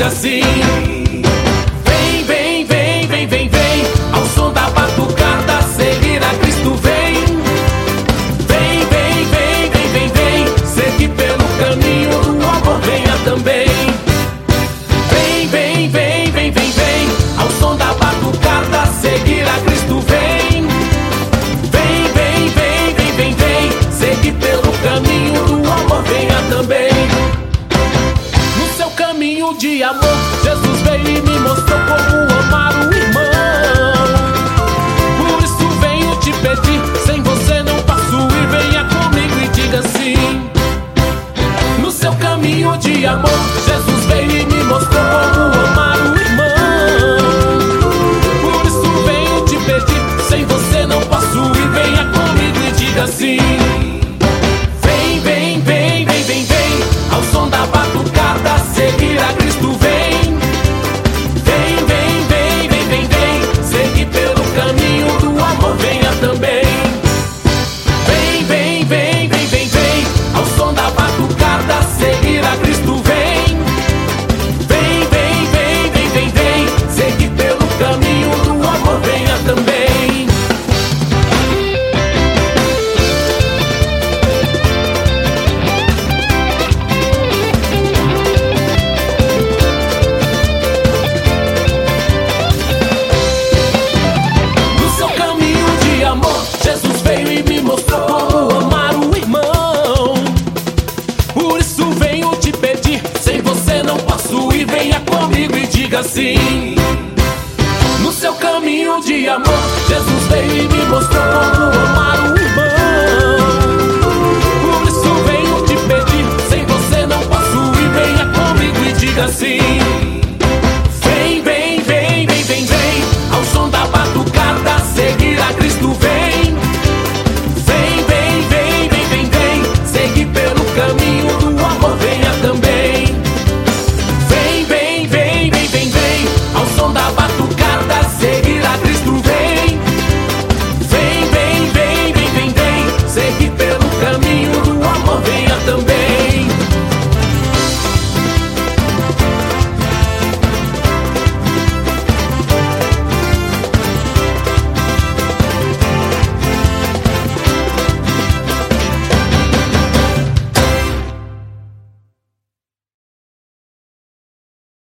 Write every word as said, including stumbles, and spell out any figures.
diga sim. Vem, vem, vem, vem, vem, vem, ao som da batucada, seguir a Cristo vem. Vem, vem, vem, vem, vem, vem, seguir pelo caminho do amor, venha também. Vem, vem, vem, vem, vem, vem, ao som da batucada, seguir a Cristo vem. Vem, vem, vem, vem, vem, vem, seguir pelo caminho do amor, venha também. No seu caminho de amor, Jesus veio e me mostrou como amar o irmão. Por isso venho te pedir, sem você não posso ir, venha comigo e diga sim. No seu caminho de amor, Jesus veio e me mostrou como amar o irmão. Por isso venho te pedir, sem você não posso ir, venha comigo e diga sim.